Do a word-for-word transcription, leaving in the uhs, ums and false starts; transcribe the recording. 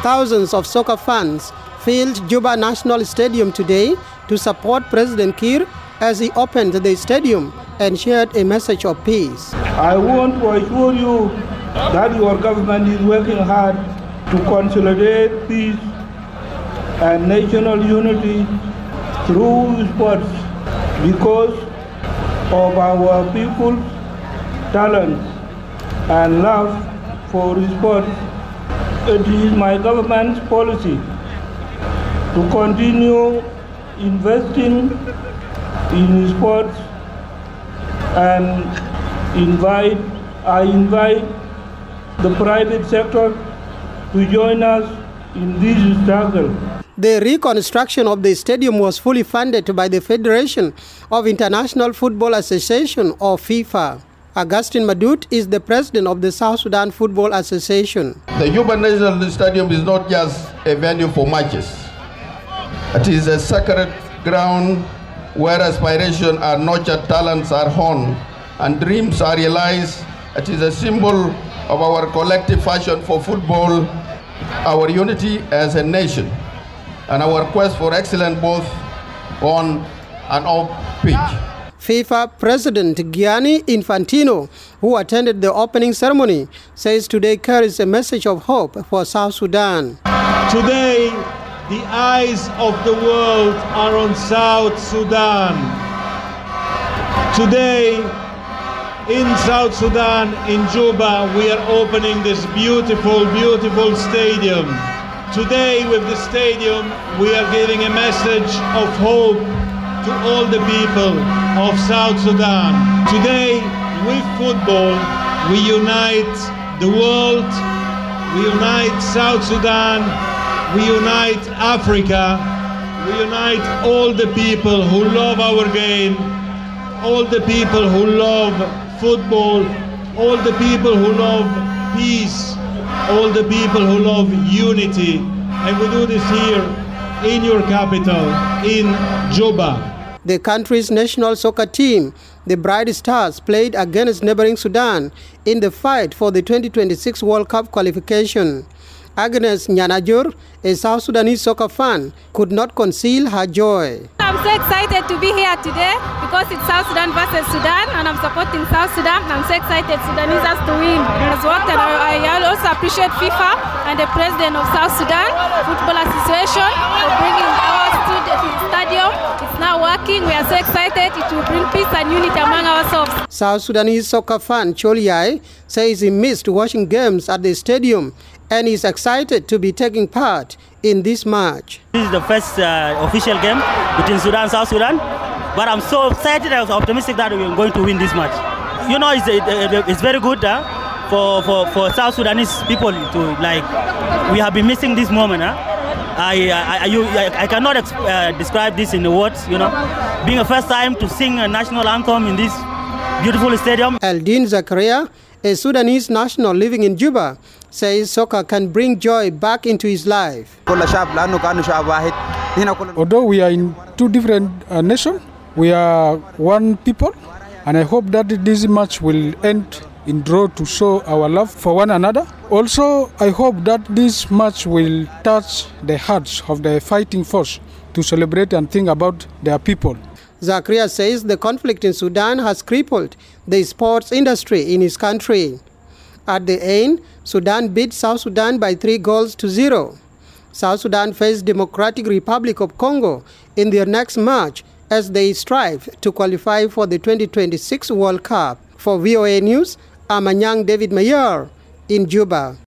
Thousands of soccer fans filled Juba National Stadium today to support President Kiir as he opened the stadium and shared a message of peace. I want to assure you that your government is working hard to consolidate peace and national unity through sports because of our people's talent and love for sport. It is my government's policy to continue investing in sports and invite, I invite the private sector to join us in this struggle. The reconstruction of the stadium was fully funded by the Federation of International Football Association, or FIFA. Augustine Madut is the president of the South Sudan Football Association. The Juba National Stadium is not just a venue for matches. It is a sacred ground where aspiration and nurtured, talents are honed, and dreams are realized. It is a symbol of our collective passion for football, our unity as a nation, and our quest for excellence both on and off pitch. FIFA President Gianni Infantino, who attended the opening ceremony, says today carries a message of hope for South Sudan. Today, the eyes of the world are on South Sudan. Today, in South Sudan, in Juba, we are opening this beautiful, beautiful stadium. Today, with the stadium, we are giving a message of hope to all the people of South Sudan. Today, with football, we unite the world, we unite South Sudan, we unite Africa, we unite all the people who love our game, all the people who love football, all the people who love peace, all the people who love unity. And we do this here in your capital, in Juba. The country's national soccer team, the Bright Stars, played against neighboring Sudan in the fight for the twenty twenty-six World Cup qualification. Agnes Nyanajur, a South Sudanese soccer fan, could not conceal her joy. I'm so excited to be here today because it's South Sudan versus Sudan, and I'm supporting South Sudan. I'm so excited Sudanese has to win. It's worked, and I, I also appreciate FIFA and the president of South Sudan Football Association for bringing our students to the stadium. It's now working. We are so excited. It will bring peace and unity among ourselves. South Sudanese soccer fan Choliai says he missed watching games at the stadium and is excited to be taking part in this match. This is the first uh, official game between Sudan and South Sudan, but I'm so excited. I was optimistic that we're going to win this match. You know, it's, it, it's very good uh, for, for, for South Sudanese people to, like, we have been missing this moment. Huh? I, I, you, I, I cannot uh, describe this in the words, you know. Being a first time to sing a national anthem in this beautiful stadium. Eldin Zakaria, a Sudanese national living in Juba, says soccer can bring joy back into his life. Although we are in two different uh, nations, we are one people, and I hope that this match will end in draw to show our love for one another. Also, I hope that this match will touch the hearts of the fighting force to celebrate and think about their people. Zakaria says the conflict in Sudan has crippled the sports industry in his country. At the end, Sudan beat South Sudan by three goals to zero. South Sudan faced Democratic Republic of Congo in their next match as they strive to qualify for the twenty twenty-six World Cup. For V O A News, I'm Anyang David Mayer in Juba.